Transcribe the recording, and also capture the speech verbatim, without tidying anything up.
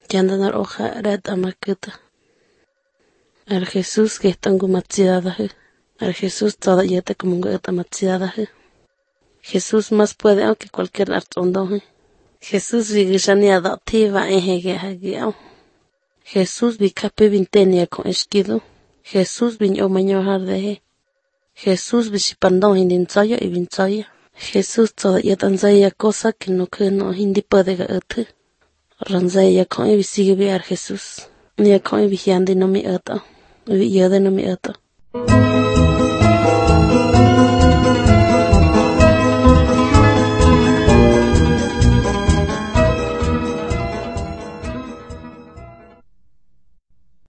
Yandanar oja red amakuta. Al Jesús que está en gumatsiadaje. Al Jesús toda yete como un gamatsiadaje. Jesús más puede aunque cualquier artondoje. Jesús vigishania dativa en hege hagiao. Jesús vi cape vintenia con esquido. Jesús viño mañojar deje. Jesús visipandón hindinzaya y vinzaya. Jesús toda yatanzaya cosa que no que no hindi puede gaete. Ranzaya con y sigue ver Jesús. Ni con y vigiando no mi ata. Vi yo de no mi ata.